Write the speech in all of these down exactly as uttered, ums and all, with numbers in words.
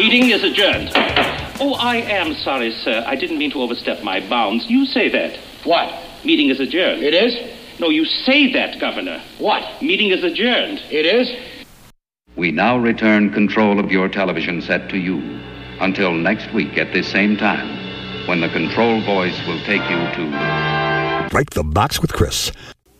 Meeting is adjourned. Oh, I am sorry, sir. I didn't mean to overstep my bounds. You say that. What? Meeting is adjourned. It is? No, you say that, Governor. What? Meeting is adjourned. It is? We now return control of your television set to you. Until next week at this same time, when the control voice will take you to... Break the Box with Chris.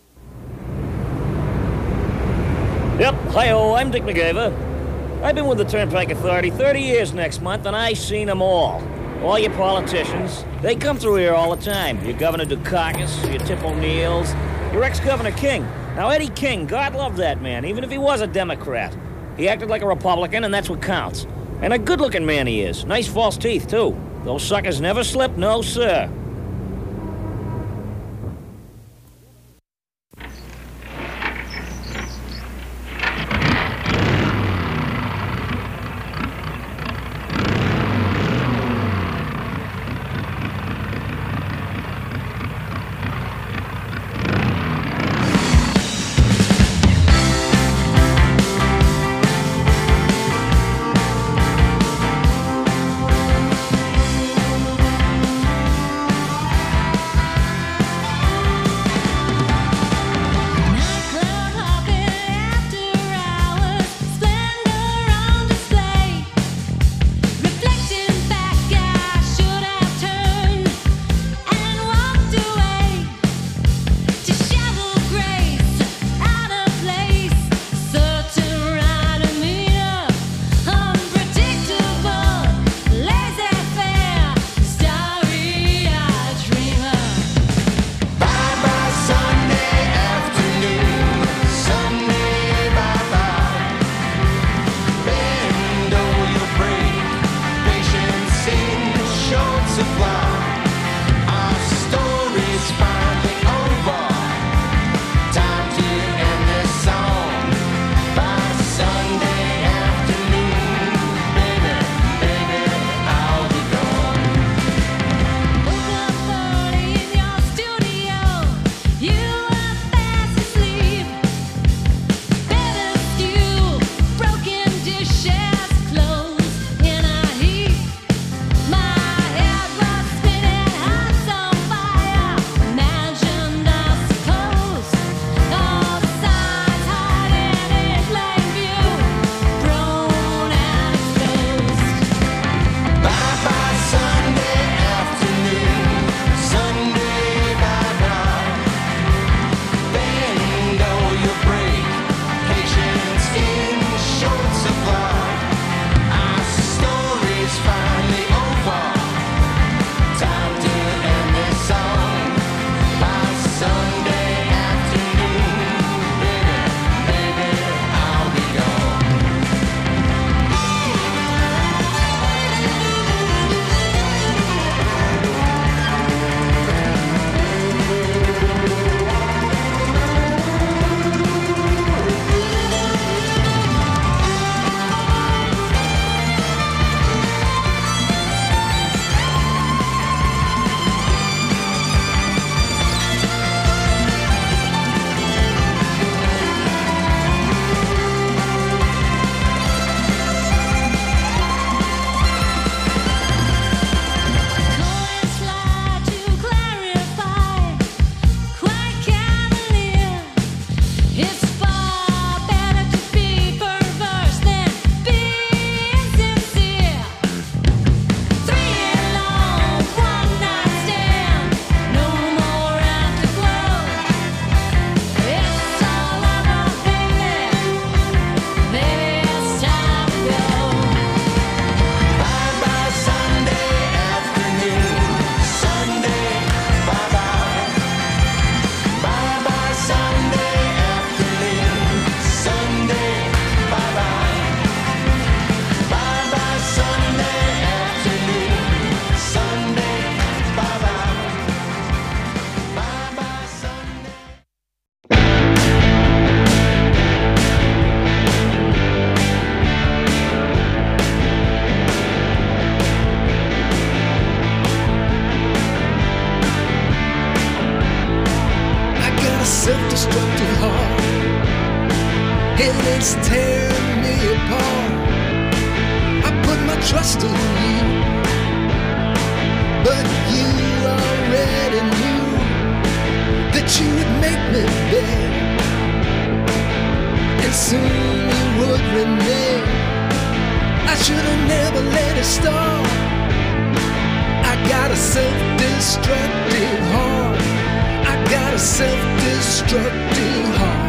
Yep, hi-oh, I'm Dick McGaver. I've been with the Turnpike Authority thirty years next month, and I've seen them all. All your politicians, they come through here all the time. Your Governor Dukakis, your Tip O'Neills, your ex-Governor King. Now, Eddie King, God love that man, even if he was a Democrat. He acted like a Republican, and that's what counts. And a good-looking man he is. Nice false teeth, too. Those suckers never slip, no, sir. self-destructive heart, and it's tearing me apart. I put my trust in you, but you already knew that you would make me beg, and soon you would renege. I should have never let it start. I got a self-destructive heart. I got a self-destructive heart.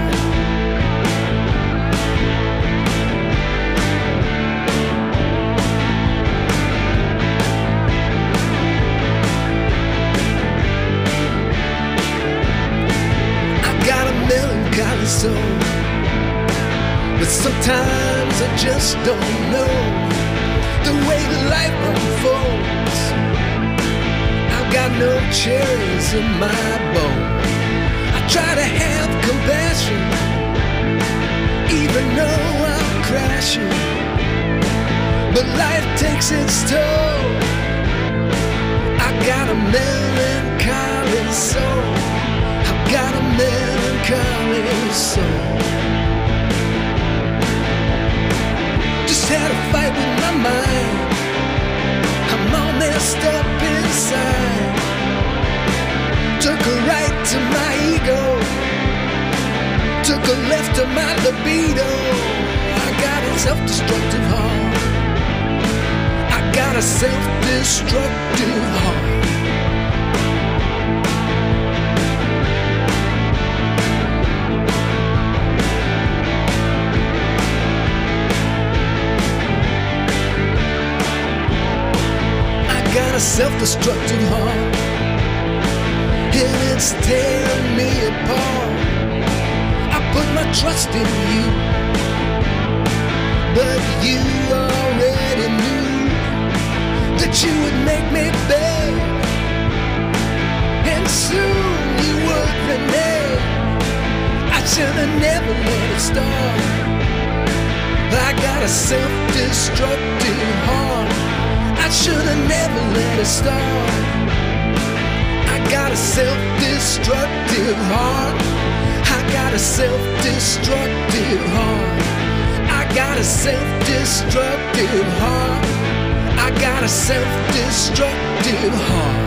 Melancholy soul, but sometimes I just don't know the way life unfolds. I've got no cherries in my bowl. I try to have compassion, even though I'm crashing, but life takes its toll. I got a melancholy soul. Got a melancholy soul. Just had a fight with my mind. I'm all messed up inside. Took a right to my ego, took a left to my libido. I got a self-destructive heart. I got a self-destructive heart. Got a self-destructive heart, and it's tearing me apart. I put my trust in you, but you already knew that you would make me beg, and soon you would renege. I should have never let it start. I got a self-destructive heart. I should have never let it start. I got a self-destructive heart. I got a self-destructive heart. I got a self-destructive heart. I got a self-destructive heart.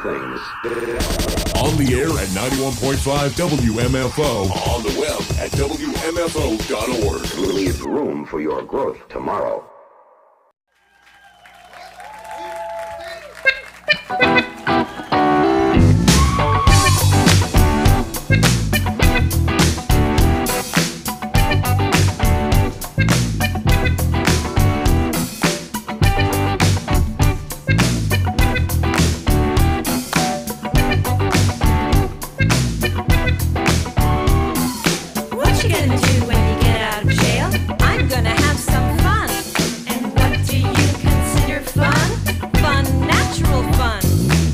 things. On the air at ninety-one point five W M F O. On the web at W M F O dot org. Leave room for your growth tomorrow. Fun, natural fun.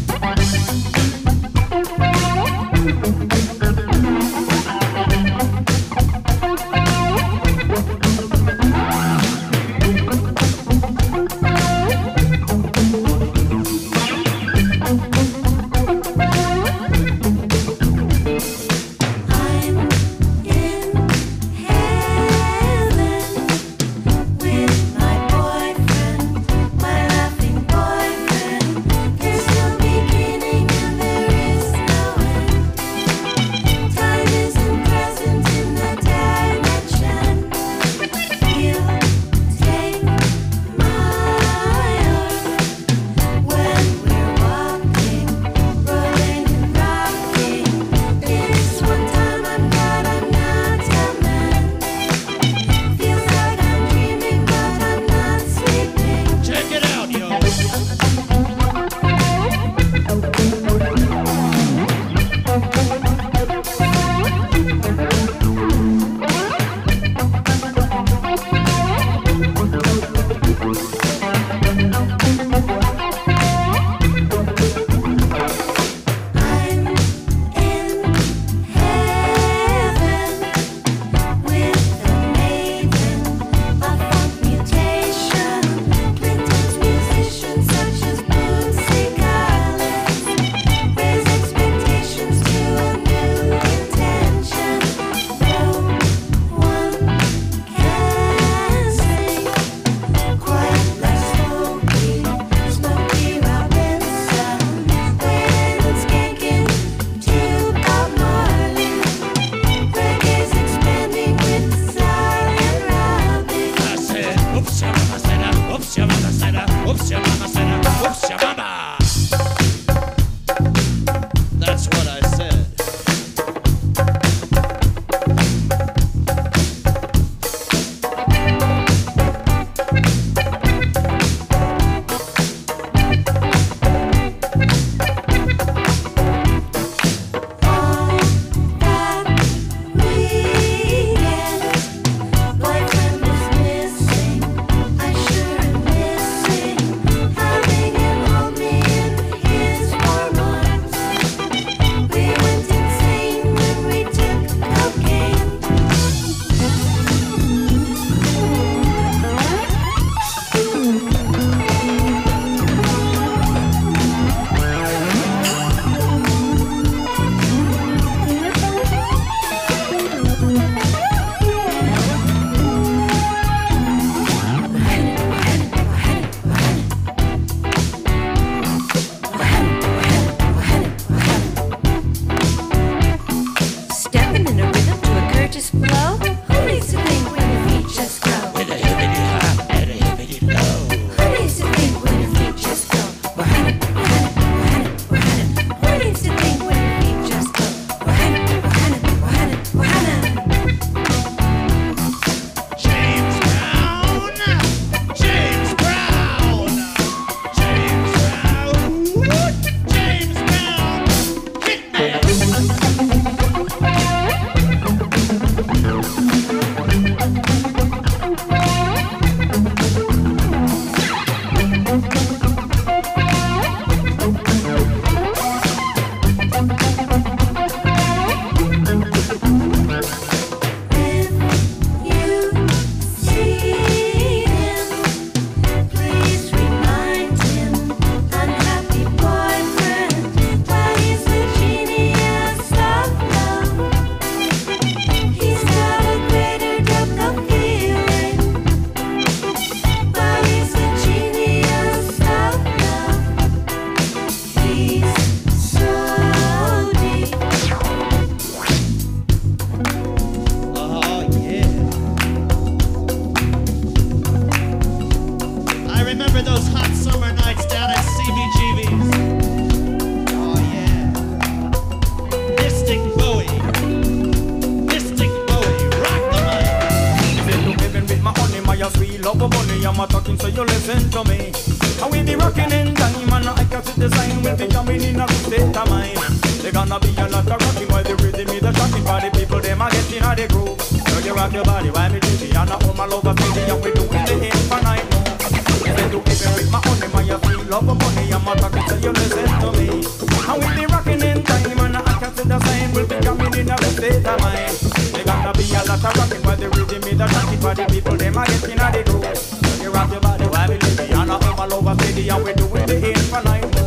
I'm a talking, so you listen to me. And we be rocking in time, and I can see the sign. We'll be coming in a good state of mind. They gonna be a lot of rocking while the rhythm is the shocking. For the people, them are getting out the groove. So you rock your body while me dizzy, and I hold my love up city, and we doing the infinite move. Yes, I do even with my honey, my you feel love of money. I'm a talking, so you listen to me. And we be rocking in time, and I can see the sign. We'll be coming in a good state of mind. They gonna be a lot of rocking while the rhythm is the shocking. For the people, them are getting out the groove. So you rock your body while me dizzy, and I hold my love up city, and we doing the infinite move.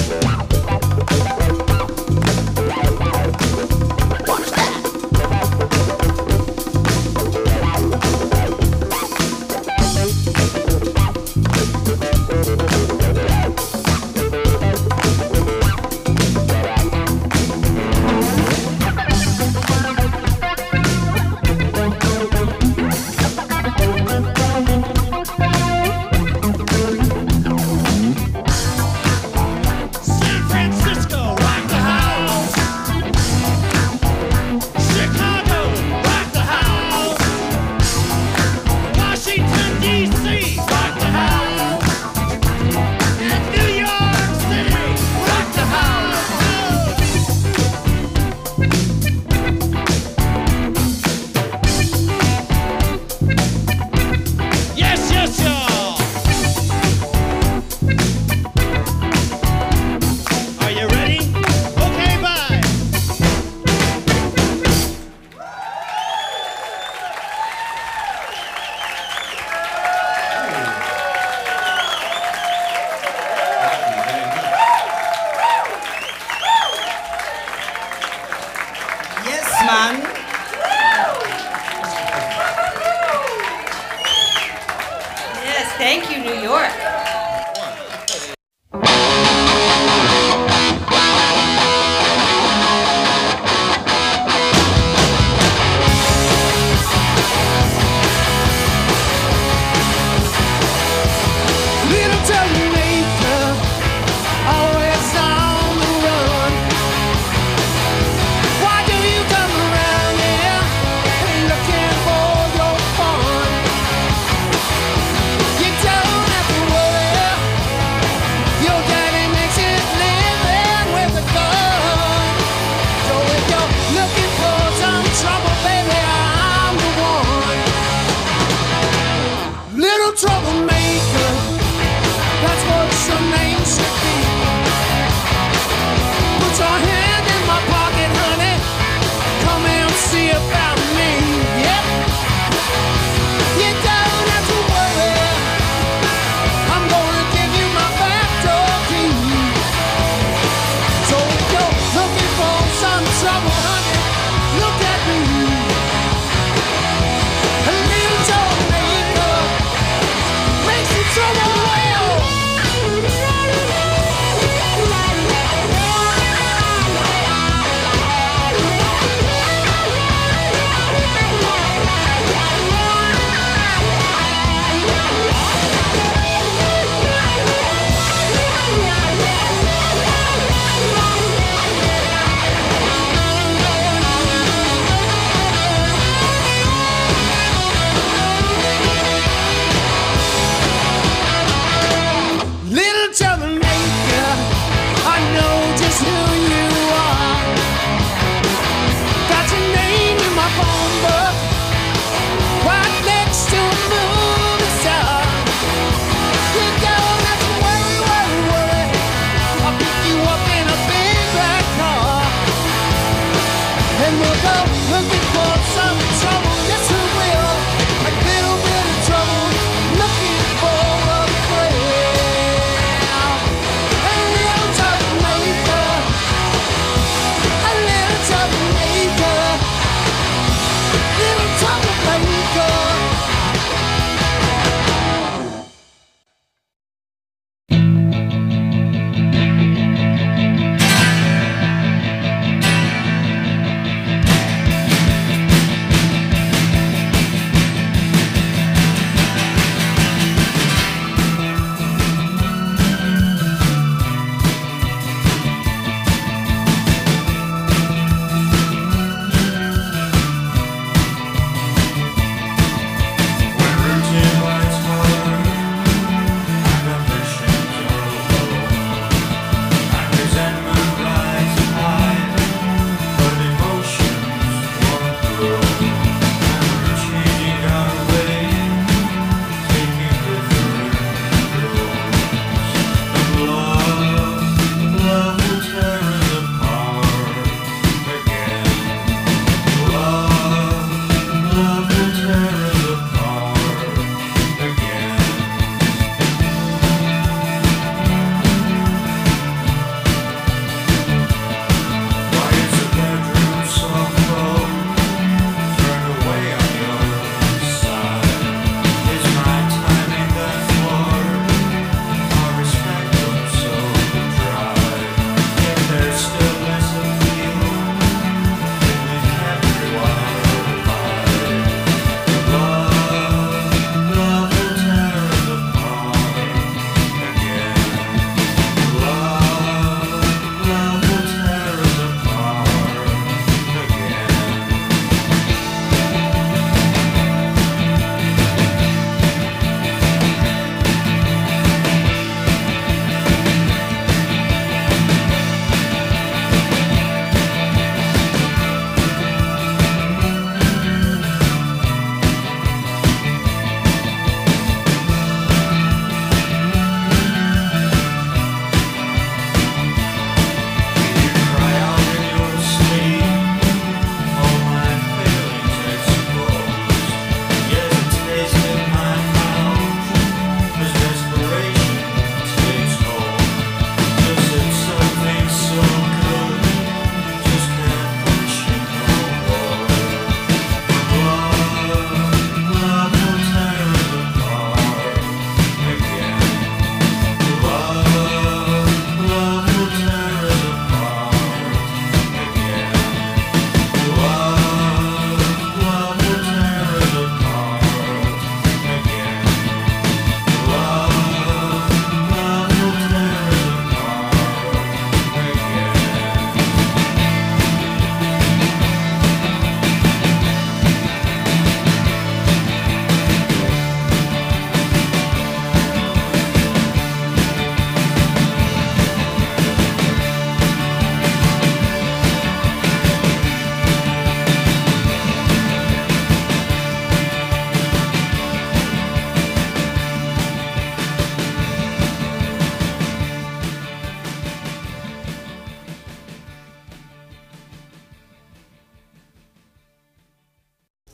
Thank you, New York. Little Terminator, always on the run. Why do you come around here looking for your fun? You don't have to worry.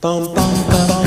Bum, bum, bum,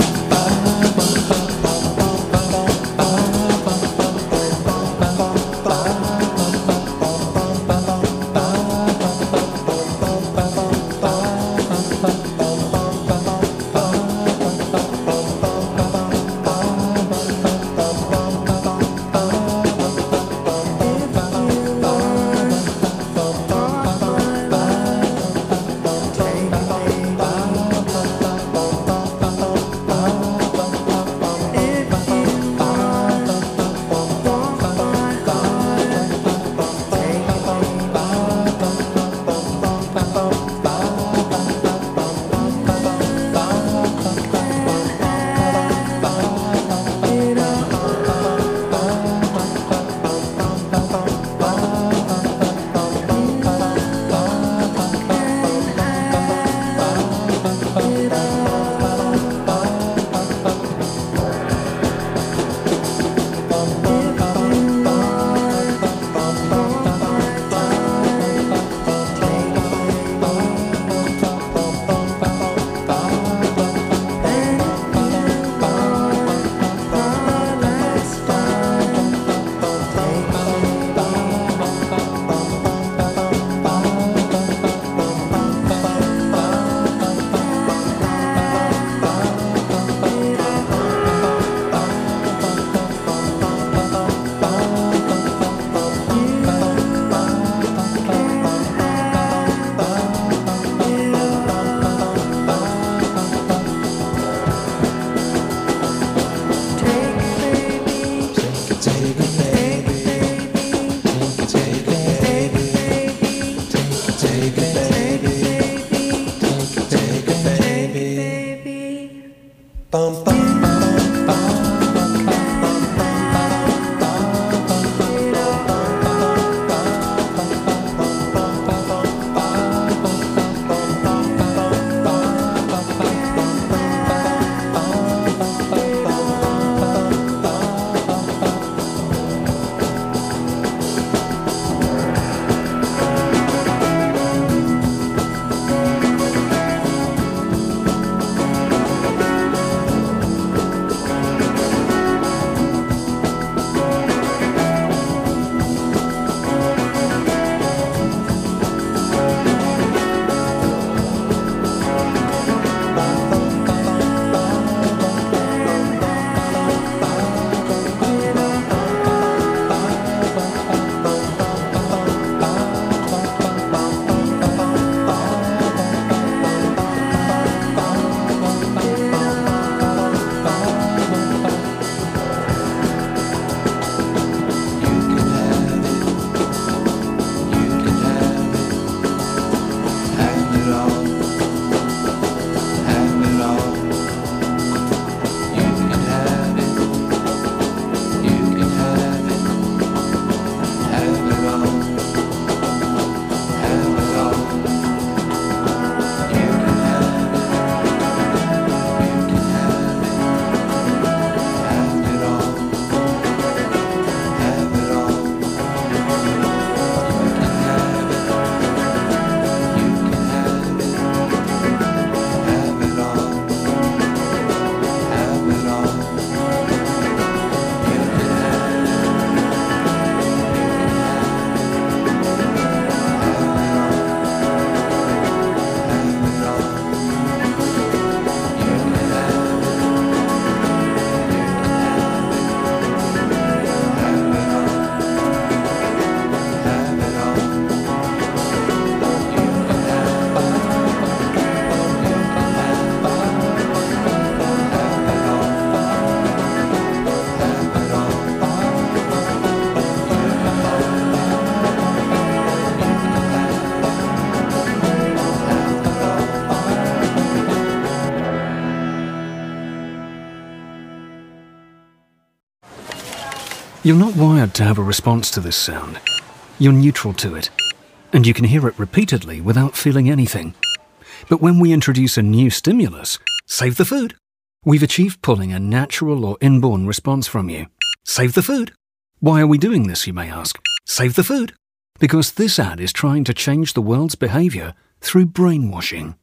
You're not wired to have a response to this sound. You're neutral to it, and you can hear it repeatedly without feeling anything. But when we introduce a new stimulus, save the food, we've achieved pulling a natural or inborn response from you. Save the food. Why are we doing this, you may ask? Save the food. Because this ad is trying to change the world's behaviour through brainwashing.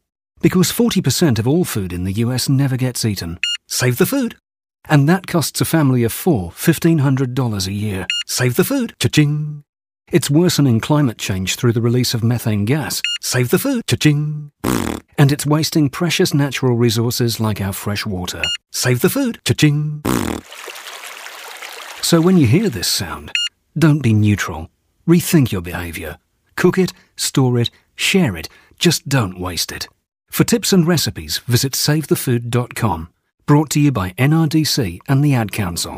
Because forty percent of all food in the U S never gets eaten. Save the food. And that costs a family of four fifteen hundred dollars a year. Save the food. Cha-ching. It's worsening climate change through the release of methane gas. Save the food. Cha-ching. And it's wasting precious natural resources like our fresh water. Save the food. Cha-ching. So when you hear this sound, don't be neutral. Rethink your behaviour. Cook it, store it, share it. Just don't waste it. For tips and recipes, visit save the food dot com. Brought to you by N R D C and the Ad Council.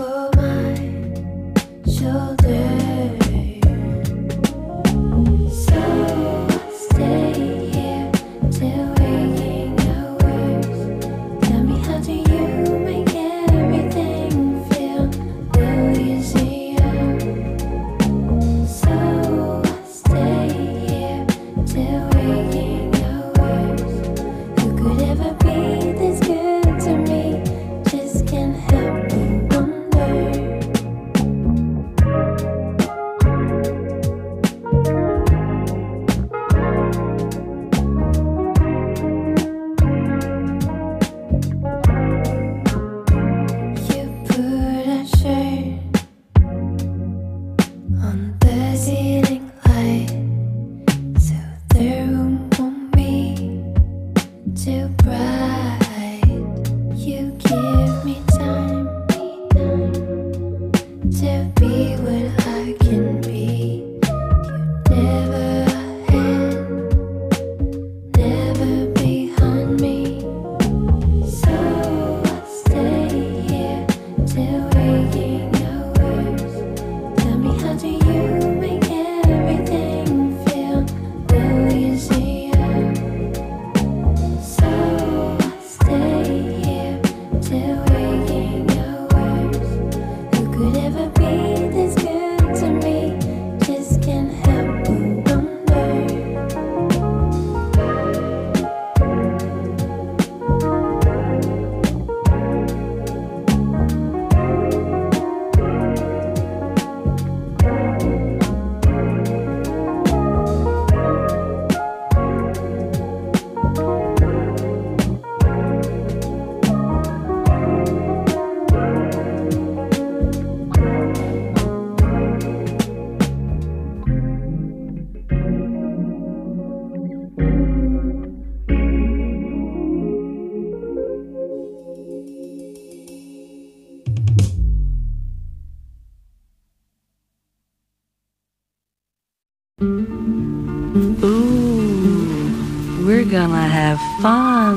Ooh, we're gonna have fun.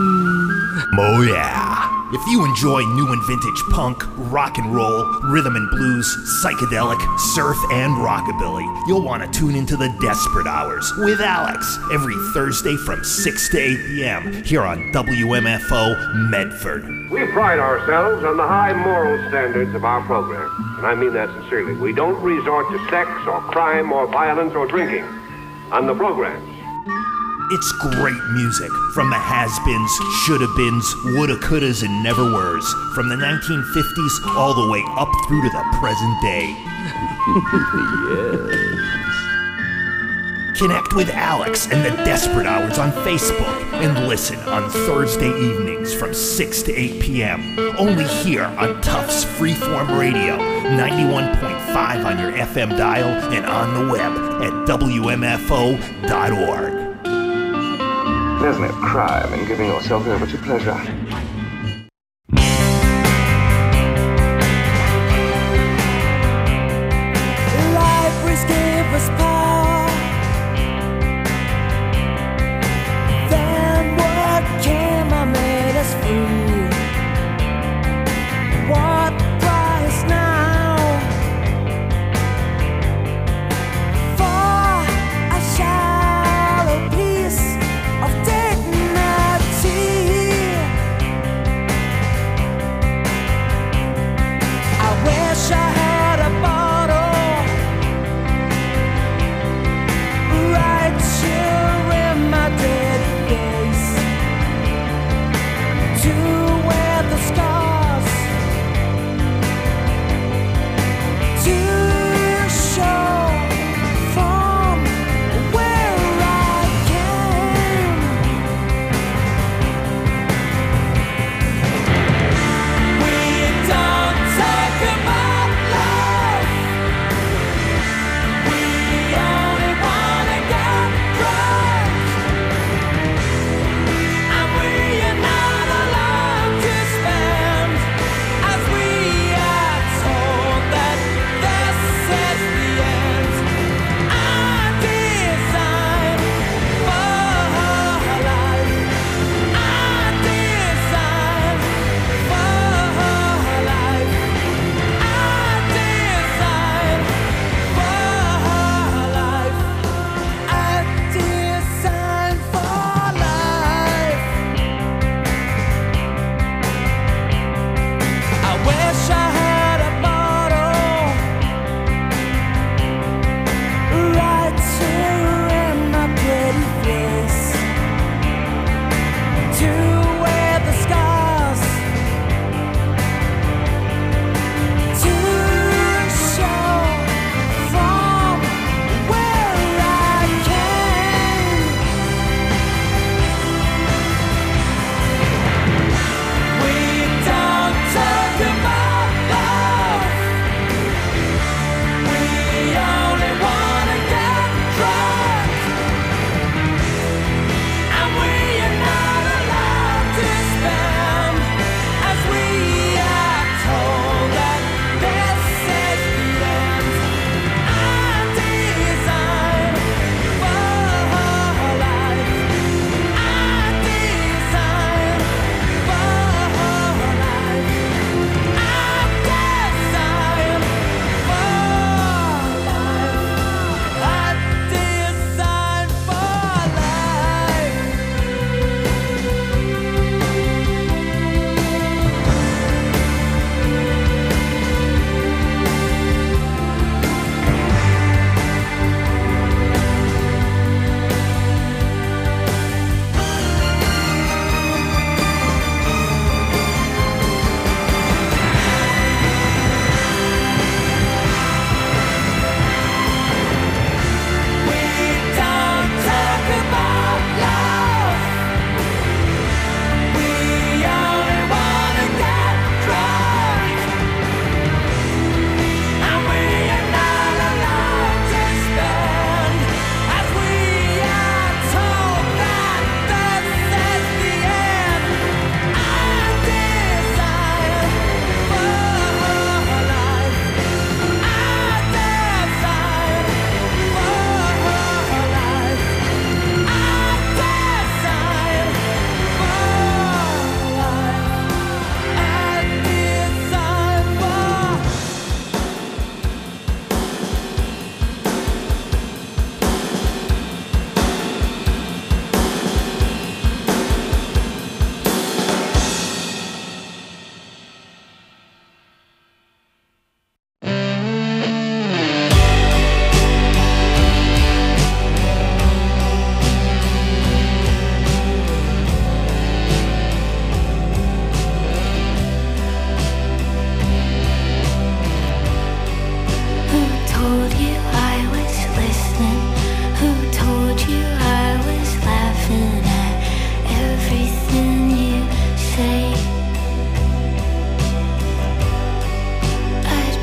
Oh yeah. If you enjoy new and vintage punk, rock and roll, rhythm and blues, psychedelic, surf, and rockabilly, you'll want to tune into the Desperate Hours with Alex every Thursday from six to eight p.m. here on W M F O Medford. We pride ourselves on the high moral standards of our program, and I mean that sincerely. We don't resort to sex or crime or violence or drinking on the programs. It's great music from the has-beens, shoulda-beens, woulda, couldas, and never-weres, from the nineteen fifties all the way up through to the present day. Yes. Connect with Alex and the Desperate Hours on Facebook and listen on Thursday evenings from six to eight p.m. only here on Tufts Freeform Radio, ninety-one point five on your F M dial and on the web at W M F O dot org. There's no crime in giving yourself over to pleasure. Life which gave us power, then what came and made us free. What price now for a shallow piece of dignity?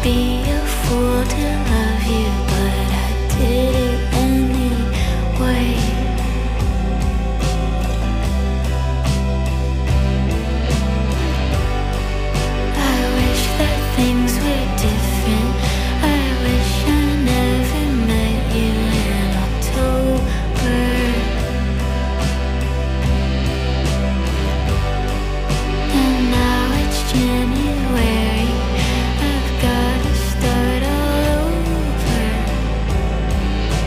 be a fool to love you, but I did it anyway. I wish that things were different. I wish I never met you in October. And now it's January. I've gotta start all over.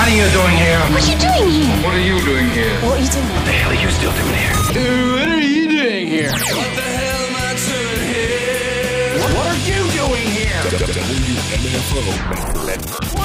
What are you doing here? What are you doing here? What are you doing here? What are you doing? What the hell are you still doing here? Dude, what are you doing here? What the hell am I doing here? What are you doing here? W M F O.